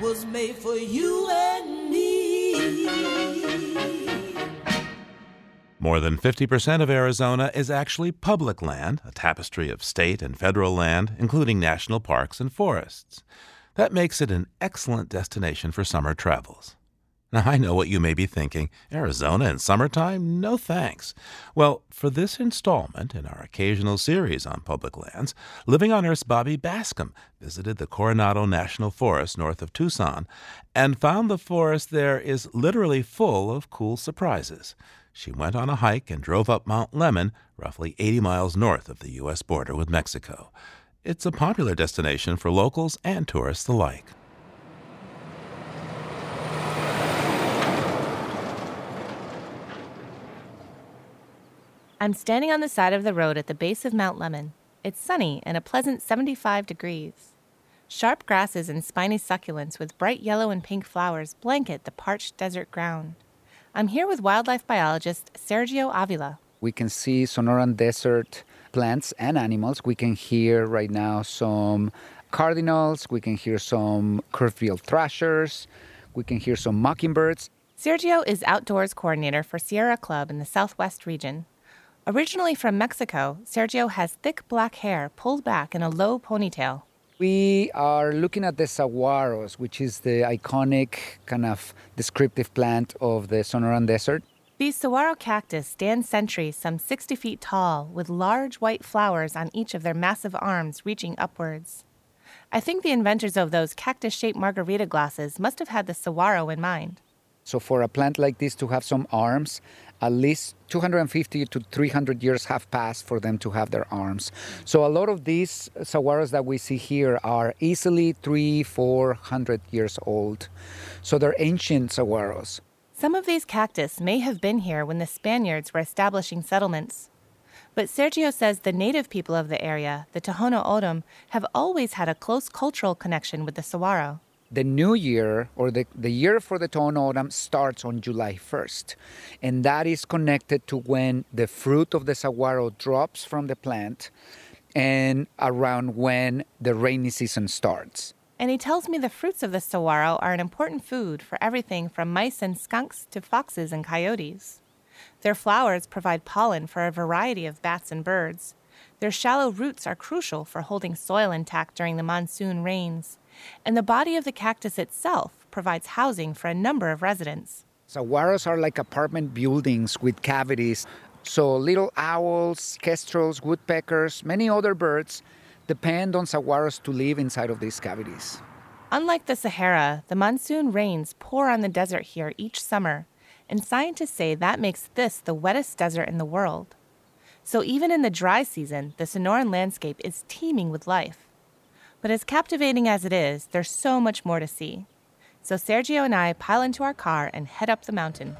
was made for you and me. More than 50% of Arizona is actually public land, a tapestry of state and federal land, including national parks and forests. That makes it an excellent destination for summer travels. Now, I know what you may be thinking. Arizona in summertime? No thanks. Well, for this installment in our occasional series on public lands, Living on Earth's Bobby Bascom visited the Coronado National Forest north of Tucson and found the forest there is literally full of cool surprises. She went on a hike and drove up Mount Lemmon, roughly 80 miles north of the U.S. border with Mexico. It's a popular destination for locals and tourists alike. I'm standing on the side of the road at the base of Mount Lemmon. It's sunny and a pleasant 75 degrees. Sharp grasses and spiny succulents with bright yellow and pink flowers blanket the parched desert ground. I'm here with wildlife biologist Sergio Avila. We can see Sonoran Desert plants and animals. We can hear right now some cardinals. We can hear some curve-billed thrashers. We can hear some mockingbirds. Sergio is outdoors coordinator for Sierra Club in the Southwest region. Originally from Mexico, Sergio has thick black hair pulled back in a low ponytail. We are looking at the saguaros, which is the iconic kind of descriptive plant of the Sonoran Desert. These saguaro cactus stand sentry some 60 feet tall with large white flowers on each of their massive arms reaching upwards. I think the inventors of those cactus-shaped margarita glasses must have had the saguaro in mind. So for a plant like this to have some arms, at least 250 to 300 years have passed for them to have their arms. So a lot of these saguaros that we see here are easily 300-400 years old. So they're ancient saguaros. Some of these cactus may have been here when the Spaniards were establishing settlements. But Sergio says the native people of the area, the Tohono O'odham, have always had a close cultural connection with the saguaro. The new year, or the year for the Tohono O'odham, starts on July 1st. And that is connected to when the fruit of the saguaro drops from the plant and around when the rainy season starts. And he tells me the fruits of the saguaro are an important food for everything from mice and skunks to foxes and coyotes. Their flowers provide pollen for a variety of bats and birds. Their shallow roots are crucial for holding soil intact during the monsoon rains. And the body of the cactus itself provides housing for a number of residents. Saguaros are like apartment buildings with cavities. So little owls, kestrels, woodpeckers, many other birds depend on saguaros to live inside of these cavities. Unlike the Sahara, the monsoon rains pour on the desert here each summer, and scientists say that makes this the wettest desert in the world. So even in the dry season, the Sonoran landscape is teeming with life. But as captivating as it is, there's so much more to see. So Sergio and I pile into our car and head up the mountain.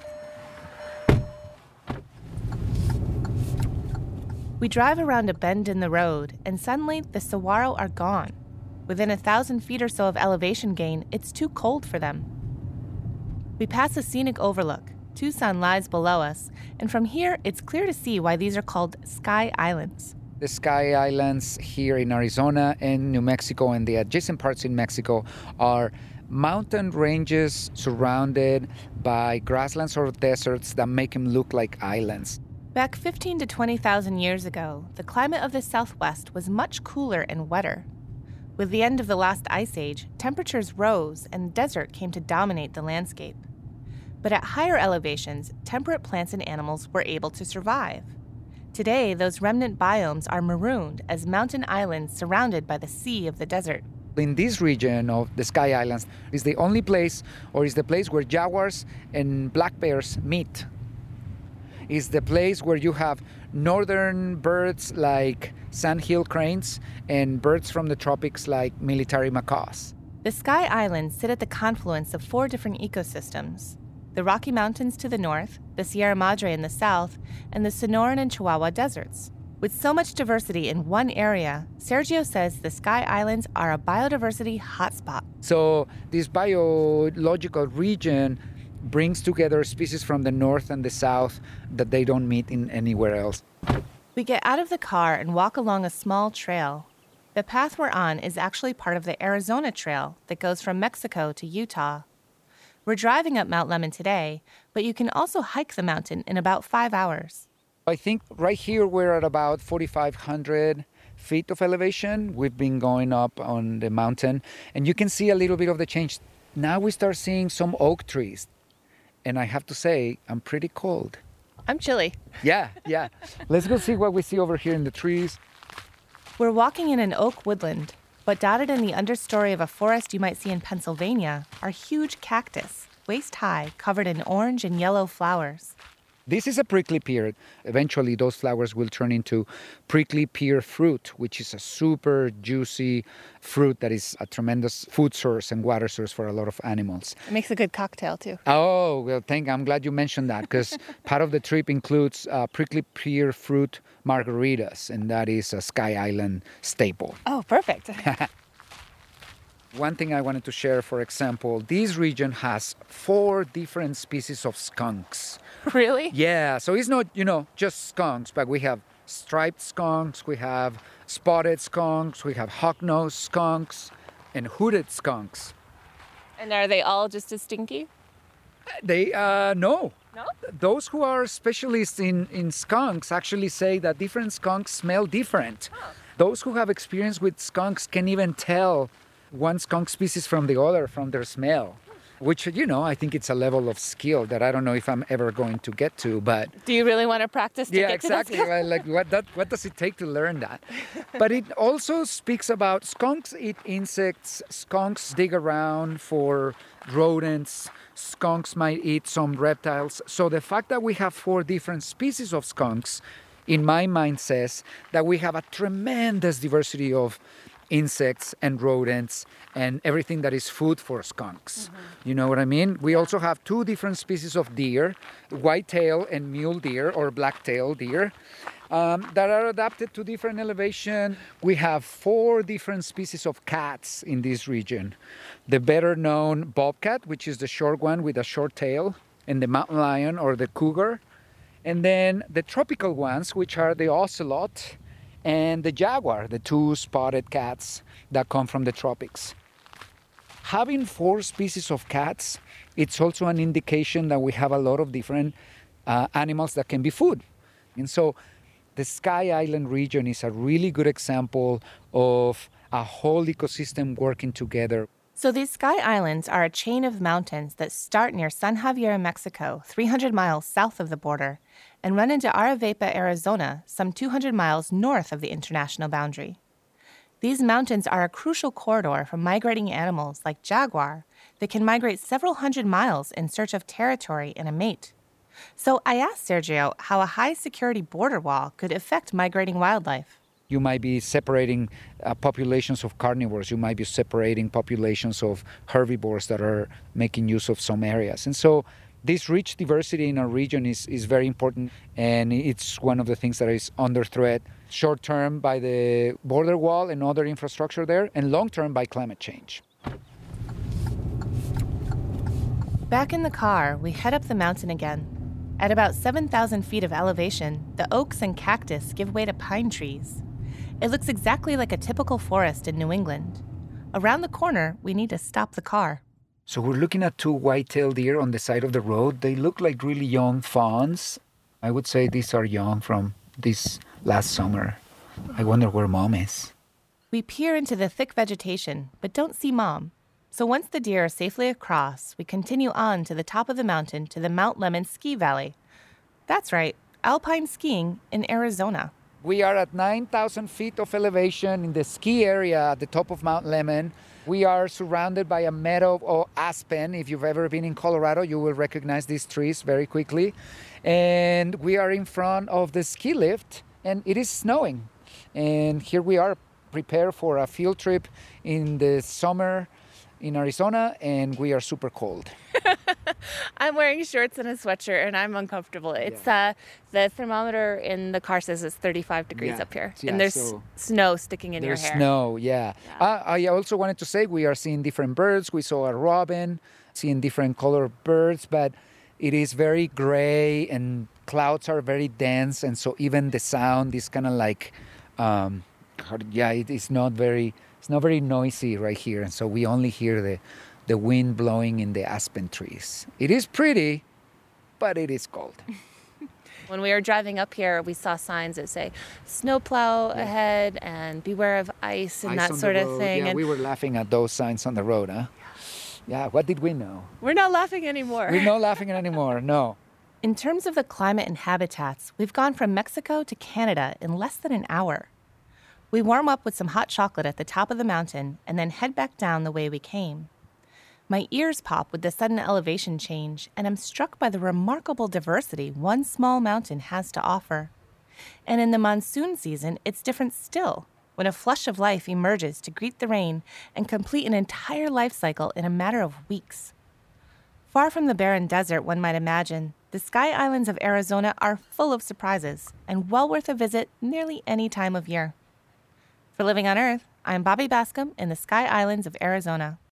We drive around a bend in the road, and suddenly the saguaro are gone. Within 1,000 feet or so of elevation gain, it's too cold for them. We pass a scenic overlook. Tucson lies below us, and from here, it's clear to see why these are called Sky Islands. The Sky Islands here in Arizona and New Mexico and the adjacent parts in Mexico are mountain ranges surrounded by grasslands or deserts that make them look like islands. Back 15 to 20,000 years ago, the climate of the Southwest was much cooler and wetter. With the end of the last ice age, temperatures rose and desert came to dominate the landscape. But at higher elevations, temperate plants and animals were able to survive. Today, those remnant biomes are marooned as mountain islands surrounded by the sea of the desert. In this region of the Sky Islands is the only place, or is the place where jaguars and black bears meet. Is the place where you have northern birds like sandhill cranes and birds from the tropics like military macaws. The Sky Islands sit at the confluence of 4 different ecosystems: the Rocky Mountains to the north, the Sierra Madre in the south, and the Sonoran and Chihuahua deserts. With so much diversity in one area, Sergio says the Sky Islands are a biodiversity hotspot. So this biological region brings together species from the north and the south that they don't meet in anywhere else. We get out of the car and walk along a small trail. The path we're on is actually part of the Arizona Trail that goes from Mexico to Utah. We're driving up Mount Lemmon today, but you can also hike the mountain in about 5 hours. I think right here we're at about 4,500 feet of elevation. We've been going up on the mountain, and you can see a little bit of the change. Now we start seeing some oak trees, and I have to say, I'm pretty cold. I'm chilly. Yeah. Let's go see what we see over here in the trees. We're walking in an oak woodland, but dotted in the understory of a forest you might see in Pennsylvania are huge cactus, waist-high, covered in orange and yellow flowers. This is a prickly pear. Eventually, those flowers will turn into prickly pear fruit, which is a super juicy fruit that is a tremendous food source and water source for a lot of animals. It makes a good cocktail, too. Oh, well, I'm glad you mentioned that, because part of the trip includes prickly pear fruit margaritas, and that is a Sky Island staple. Oh, perfect. One thing I wanted to share, for example, this region has 4 different species of skunks. Really? Yeah, so it's not, just skunks, but we have striped skunks, we have spotted skunks, we have hawk-nosed skunks, and hooded skunks. And are they all just as stinky? They, no. No? Those who are specialists in skunks actually say that different skunks smell different. Huh. Those who have experience with skunks can even tell one skunk species from the other from their smell, which, I think it's a level of skill that I don't know if I'm ever going to get to, but... Do you really want to practice to yeah, get exactly. to that? Like, what does it take to learn that? But it also speaks about skunks eat insects, skunks dig around for rodents, skunks might eat some reptiles. So the fact that we have 4 different species of skunks, in my mind, says that we have a tremendous diversity of insects and rodents and everything that is food for skunks. You know what I mean? We also have 2 different species of deer, white-tailed and mule deer or black-tailed deer, that are adapted to different elevation. We have 4 different species of cats in this region. The better known bobcat, which is the short one with a short tail, and the mountain lion or the cougar. And then the tropical ones, which are the ocelot and the jaguar, the 2 spotted cats that come from the tropics. Having 4 species of cats, it's also an indication that we have a lot of different animals that can be food. And so the Sky Island region is a really good example of a whole ecosystem working together. So these Sky Islands are a chain of mountains that start near San Javier, Mexico, 300 miles south of the border, and run into Aravaipa, Arizona, some 200 miles north of the international boundary. These mountains are a crucial corridor for migrating animals like jaguar that can migrate several hundred miles in search of territory and a mate. So I asked Sergio how a high-security border wall could affect migrating wildlife. You might be separating populations of carnivores. You might be separating populations of herbivores that are making use of some areas. And so this rich diversity in our region is very important, and it's one of the things that is under threat short-term by the border wall and other infrastructure there, and long-term by climate change. Back in the car, we head up the mountain again. At about 7,000 feet of elevation, the oaks and cactus give way to pine trees. It looks exactly like a typical forest in New England. Around the corner, we need to stop the car. So we're looking at 2 white-tailed deer on the side of the road. They look like really young fawns. I would say these are young from this last summer. I wonder where Mom is. We peer into the thick vegetation, but don't see Mom. So once the deer are safely across, we continue on to the top of the mountain to the Mount Lemmon Ski Valley. That's right, alpine skiing in Arizona. We are at 9,000 feet of elevation in the ski area at the top of Mount Lemmon. We are surrounded by a meadow of aspen. If you've ever been in Colorado, you will recognize these trees very quickly. And we are in front of the ski lift, and it is snowing. And here we are, prepared for a field trip in the summer in Arizona, and we are super cold. I'm wearing shorts and a sweatshirt, and I'm uncomfortable. It's the thermometer in the car says it's 35 degrees up here, and there's snow sticking in your hair. There's snow, I also wanted to say we are seeing different birds. We saw a robin, seeing different color birds, but it is very gray and clouds are very dense, and so even the sound is kind of like Yeah, it's not very noisy right here, and so we only hear the wind blowing in the aspen trees. It is pretty, but it is cold. When we were driving up here, we saw signs that say snowplow ahead and beware of ice and Ice that on sort the of road. thing. Yeah, And we were laughing at those signs on the road, huh? Yeah, what did we know? we're not laughing anymore. We're not laughing anymore, no. In terms of the climate and habitats, we've gone from Mexico to Canada in less than an hour. We warm up with some hot chocolate at the top of the mountain and then head back down the way we came. My ears pop with the sudden elevation change, and I'm struck by the remarkable diversity one small mountain has to offer. And in the monsoon season, it's different still, when a flush of life emerges to greet the rain and complete an entire life cycle in a matter of weeks. Far from the barren desert one might imagine, the Sky Islands of Arizona are full of surprises and well worth a visit nearly any time of year. For Living on Earth, I'm Bobby Bascom in the Sky Islands of Arizona.